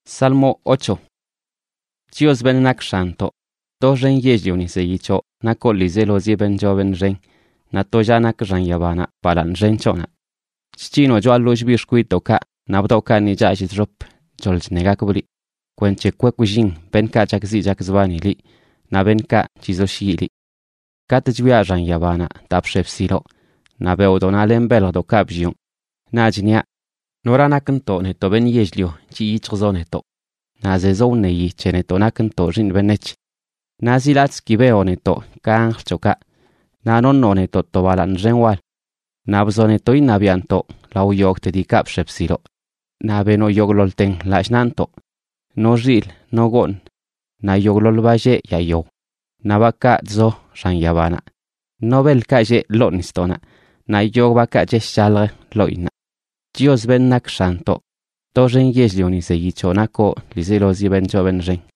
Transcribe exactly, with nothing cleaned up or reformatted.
Salmo ocho. Dios ben nak shanto. To ren yeźliu ni seyicho na kollize lozie ben joven ren. Na to ja nak ran yabana palan ren chona. Chino jo alluj bishkui toka na btoka ni ja jitrop jolj negakbuli. Kwenche kwekujin ben ka jakzi jakzwani li. Na ben ka chizoshili. Kat jwia ran yabana tapshepsilo. Na beodona lembelo do kabjion. Na jinia. Nora nakanto neto ben yeźliu chi yichzo neto. Na zezo neyi che neto nakanto rin benech. Na zilatski beo neto kan choka. Na nonno neto tobalan renwal. Na bzo neto inabianto lau yog te di kapshepsilo. Na beno yoglolten lachnanto. No ril, no gon. Na yoglol valle ya yo. Na baka zo ran yabana. No bel kaje lonistona. Na yog baka je shalre loina. Dios ben nak shanto. To ren yeźliu ni seyicho nako lizelozi ben joven ren.